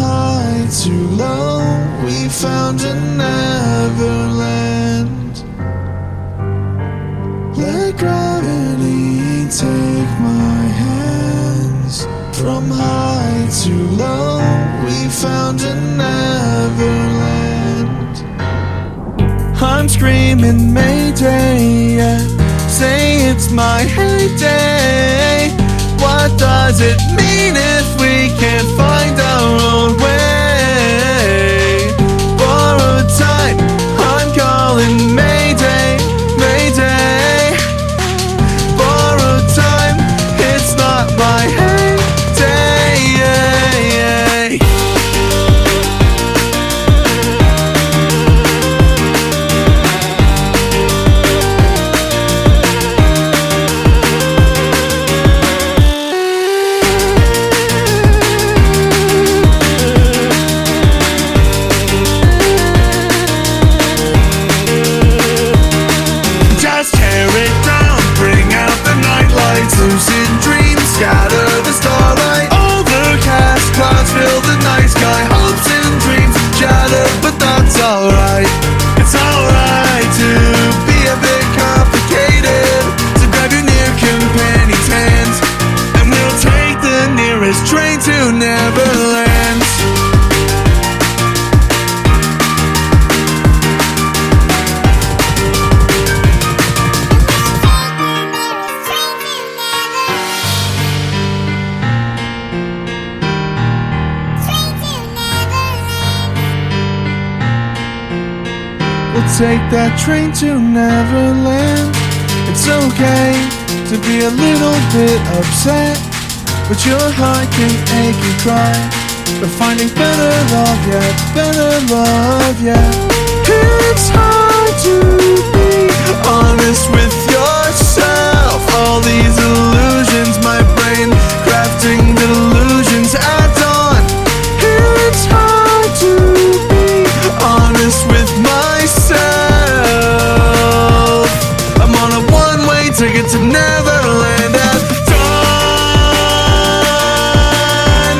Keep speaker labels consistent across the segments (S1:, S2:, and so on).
S1: high to low, we found a neverland. Let gravity take my hands. From high to low, we found a neverland. I'm screaming Mayday, yeah. Say it's my heyday. What does it mean if we can't find our own way? Borrowed time, I'm calling Mayday, Mayday. Borrowed time, it's not my heyday. Lucid dreams scatter the starlight. Overcast clouds fill the night sky. Hopes and dreams shatter, but that's alright. It's alright to be a bit complicated. So grab your near companion's hands, and we'll take the nearest train to Neverland. We'll take that train to Neverland. It's okay to be a little bit upset, but your heart can ache and cry. But finding better love yet, better love yet. It's hard to be honest with yourself. All these illusions, my brain crafting delusions at dawn. It's hard to be honest with myself. I'm on a one-way ticket to Neverland at dawn.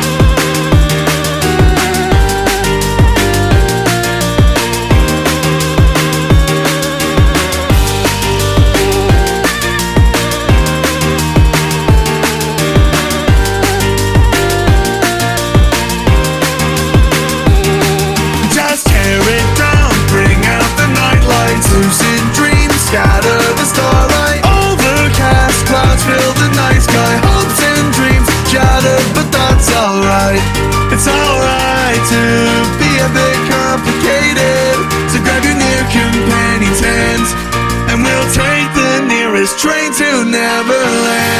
S1: Just tear it down, bring out the nightlights. Lucid dreams scatter the starlight. Overcast clouds fill the night sky. Hopes and dreams shatter, but that's alright. It's alright to be a bit complicated. So grab your near companion's hands, and we'll take the nearest train to Neverland.